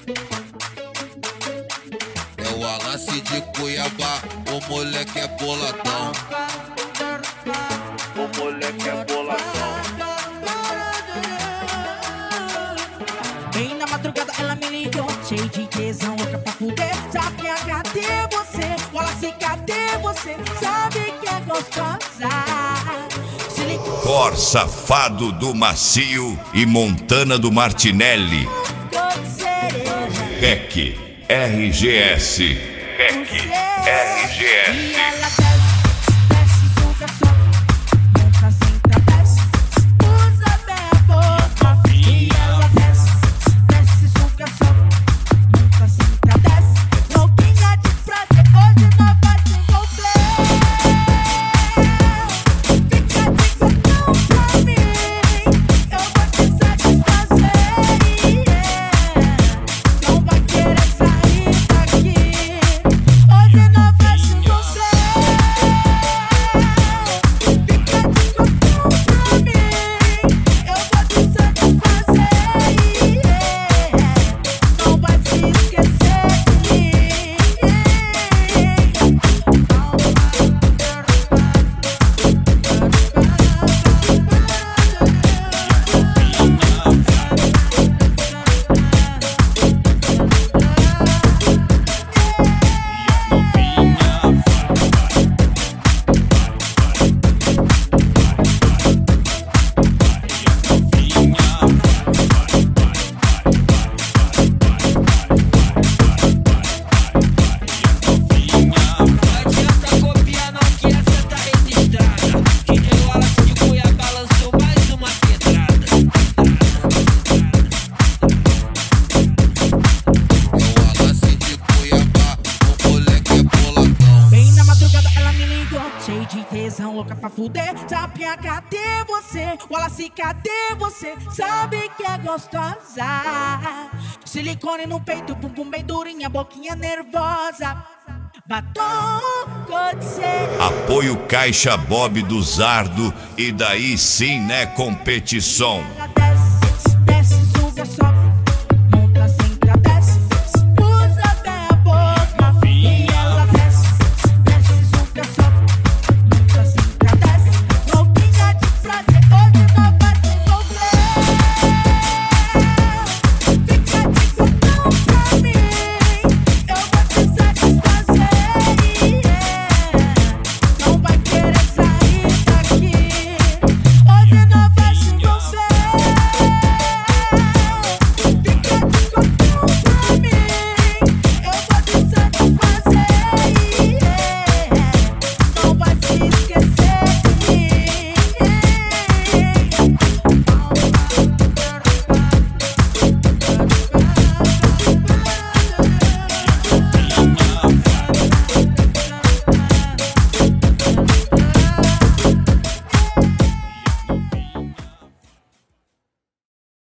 É o Wallace de Cuiabá, o moleque é boladão. O moleque é boladão. Bem na madrugada ela me ligou, cheio de tesão, louca pra fuder. Sabe cadê você? Wallace, cadê você? Sabe que é gostosa. Se liga. Cor Safado do Macio e Montana do Martinelli. REC RGS. REC RGS. E ela desce, suga, sobe, nunca senta, desce, usa bem a boca. E ela desce, suga, sobe, nunca senta, desce, louquinha de prazer, hoje nós vai se envolver. Fica de botão pra mim, eu vou te satisfazer. Não vai querer sair daqui, hoje nós vai se envolver. Fica de botão pra mim, eu vou te satisfazer. Não vai se esquecer de mim. Não adianta copiar não, que essa tá registrada. DJ Wallace de Cuiabá lançou mais uma pedrada. É o Wallace de Cuiabá, o moleque é boladão. Bem na madrugada ela me ligou, cheio de tesão, louca pra fuder. Sapinha, cadê você? Wallace, cadê você? Sabe que é gostosa. Silicone no peito, bumbum bem durinha, boquinha nervosa. Batom cor de cera. Apoio Caixa Bob do Zardo e daí sim, né, competição.